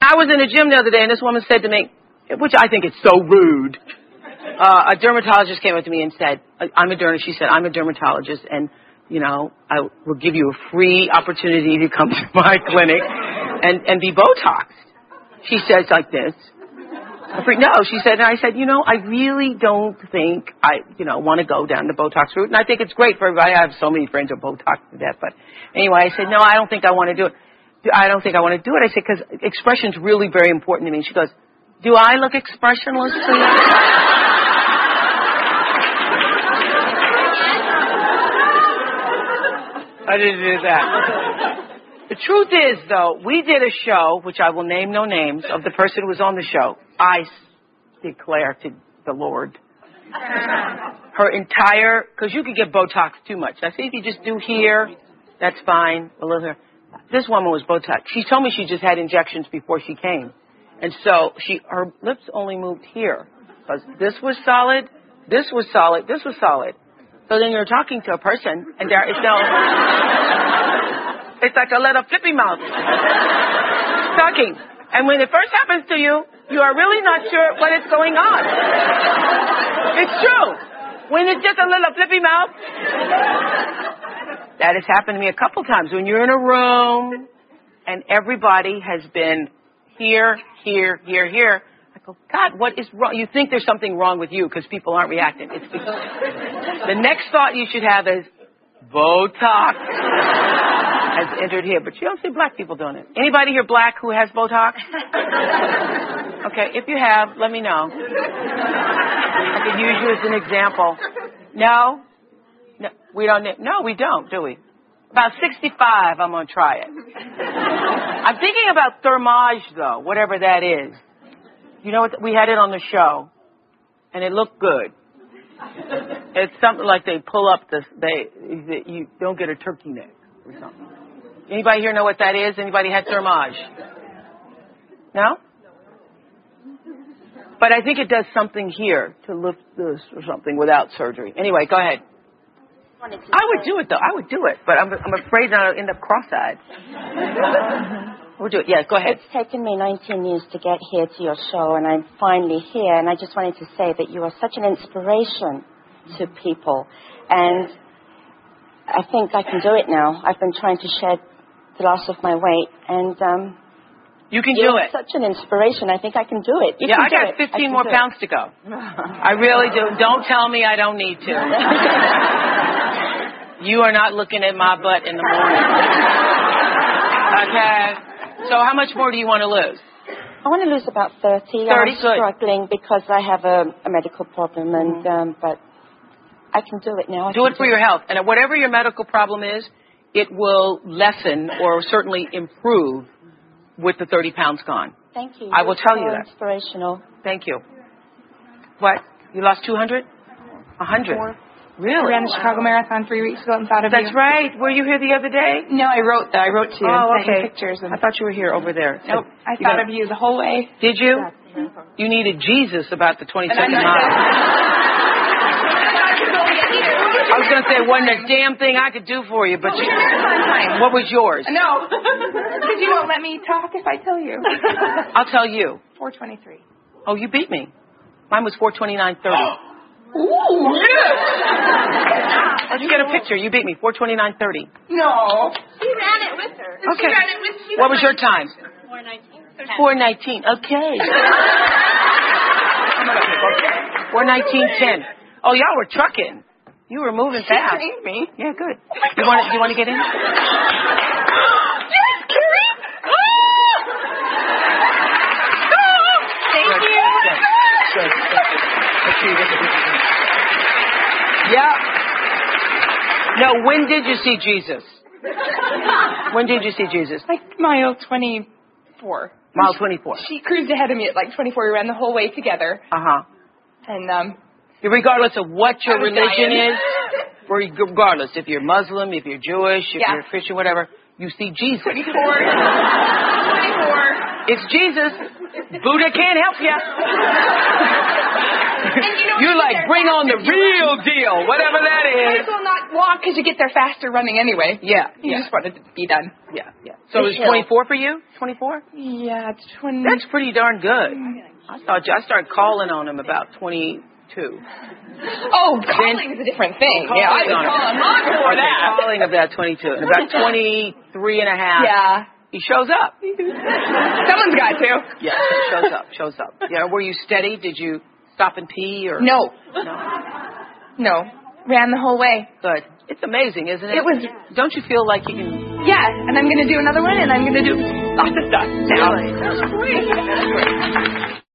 I was in the gym the other day, and this woman said to me, which I think is so rude. A dermatologist came up to me and said, she said, I'm a dermatologist, and, I will give you a free opportunity to come to my clinic and be Botoxed. She says like this. No, she said, and I said, I really don't think I, want to go down the Botox route. And I think it's great for everybody. I have so many friends who are Botox to death. But anyway, I said, no, I don't think I want to do it. I don't think I want to do it. I said, because expression's really very important to me. She goes, do I look expressionless to you? I didn't do that. The truth is, though, we did a show, which I will name no names, of the person who was on the show. I declare to the Lord, her entire, because you could get Botox too much. I say if you just do here, that's fine. A little here. This woman was Botox. She told me she just had injections before she came. And so her lips only moved here. Because this was solid, this was solid, this was solid. So then you're talking to a person, and there is no... It's like a little flippy mouth talking. And when it first happens to you, you are really not sure what is going on. It's true. When it's just a little flippy mouth, that has happened to me a couple times. When you're in a room and everybody has been here, here, here, here, I go, God, what is wrong? You think there's something wrong with you because people aren't reacting. It's because the next thought you should have is Botox has entered here, but you don't see black people doing it. Anybody here black who has Botox? Okay, if you have, let me know. I could use you as an example. No, we don't. No, we don't, do we? About 65, I'm going to try it. I'm thinking about Thermage, though, whatever that is. You know what? We had it on the show, and it looked good. It's something like they pull up you don't get a turkey neck or something. Anybody here know what that is? Anybody had Thermage? No? But I think it does something here to lift this or something without surgery. Anyway, go ahead. I would do it, though. I would do it, but I'm afraid that I'll end up cross-eyed. We'll do it. Yeah, go ahead. It's taken me 19 years to get here to your show, and I'm finally here. And I just wanted to say that you are such an inspiration to people. And I think I can do it now. I've been trying to shed the loss of my weight, and you can do it. Such an inspiration. I think I can do it. I got 15 more pounds to go. I really do. Don't tell me I don't need to. You are not looking at my butt in the morning. Okay. So how much more do you want to lose? I want to lose about 30. I'm struggling because I have a medical problem, and but I can do it now. Do it for your health. And whatever your medical problem is, it will lessen or certainly improve with the 30 pounds gone. Thank you. I will tell you that. Inspirational. Thank you. What? You lost 200? 100? Really? I ran the Chicago Marathon 3 weeks ago and thought of you. That's right. Were you here the other day? No, I wrote to you and sent you pictures. I thought you were here over there. Nope. I thought of you the whole way. Did you? You needed Jesus about the 22nd mile. I was going to say, wasn't a damn thing I could do for you, but what was yours? No, because you won't let me talk if I tell you. I'll tell you. 4:23. Oh, you beat me. Mine was 4:29:30. Ooh, yes! Let's get a picture. You beat me. 4:29:30. No. She ran it with her. Okay. What was your time? 4:19. 4:19. Okay. 4:19:10. Oh, y'all were trucking. You were moving fast. She trained me. Yeah, good. You want to get in? Yes, Carrie! Thank you. Good. Let's see. Yeah. No, when did you see Jesus? When did you see Jesus? Like mile 24. Mile 24. She cruised ahead of me at like 24. We ran the whole way together. Uh-huh. And, regardless of what your religion is, regardless if you're Muslim, if you're Jewish, if you're Christian, whatever, you see Jesus. 24. It's Jesus. Buddha can't help you. You're like, bring on the real deal, whatever that is. Might as well not walk because you get there faster running anyway. Yeah. You just wanted to be done. Yeah. So it was 24 for you? 24? Yeah, it's 20. That's pretty darn good. I started calling on him about 22. Oh, calling is a different thing. Yeah, I was calling long before that. Calling about 22. And about 23 and a half. Yeah. He shows up. Someone's got to. Yeah, shows up. Yeah, were you steady? Did you stop and pee or? No. Ran the whole way. Good. It's amazing, isn't it? It was. Don't you feel like you can? Yeah, and I'm going to do another one, and I'm going to do lots of stuff now. Really? That's great.